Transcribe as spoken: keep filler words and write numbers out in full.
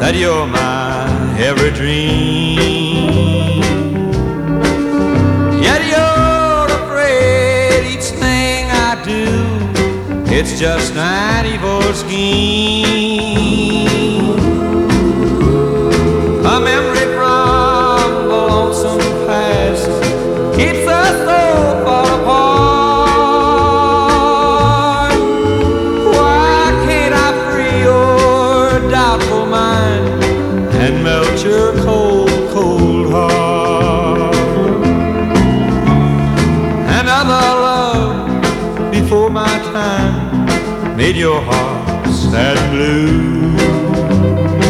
that you're my every dream. Yet you're afraid each thing I do, it's just an evil scheme. A memory from the lonesome past keeps us so far apart. Why can't I free your doubtful mind and melt your cold, cold heart? Another love before my time made your heart sad and blue.